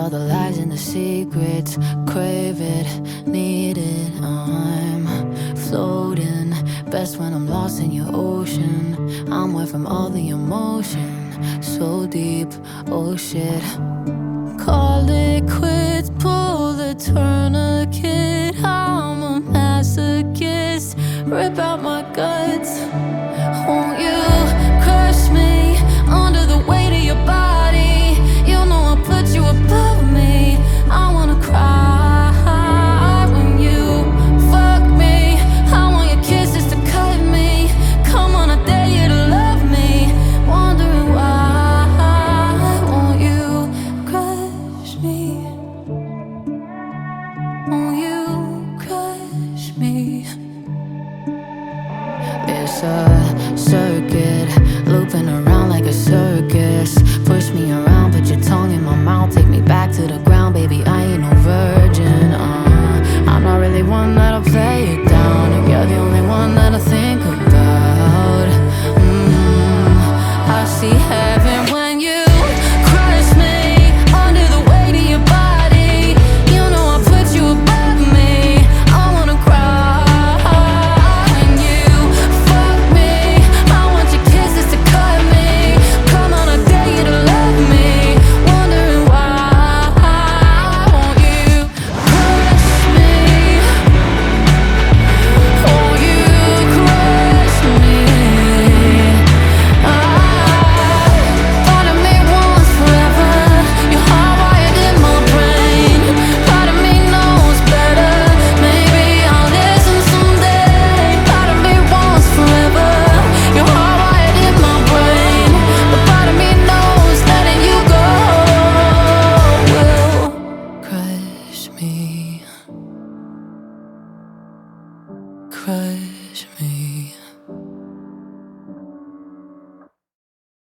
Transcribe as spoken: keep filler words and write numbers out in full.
all the lies and the secrets. Crave it, need it, I'm floating. Best when I'm lost in your ocean. I'm away from all the emotion. So deep, oh shit. Call it quits, pull the tourniquet. I'm a masochist, rip out my guts. Won't you crush me under the weight of your body? You know I put you above me. I wanna cry when you fuck me. I want your kisses to cut me. Come on, I dare you to love me. Wondering why won't you crush me? Won't you crush me? It's a circuit, looping around like a circus. Push me around, put your tongue in my mouth. Take me back to the ground, baby, I ain't no virgin. uh, I'm not really one that'll play it down. If you're the only one that I think about. mm, I see heaven when you crush me under the weight of your body. You know I put you above me. I wanna cry when you fuck me. I want your kisses to cut me. Come on, I dare you to love me. Wondering why won't you crush me? Won't you crush me? Part of me wants forever. You're hardwired in my brain. Part of me knows better. Maybe I'll listen someday. Part of me wants forever. You're hardwired in my brain. But part of me knows letting you go will crush me. Crush me.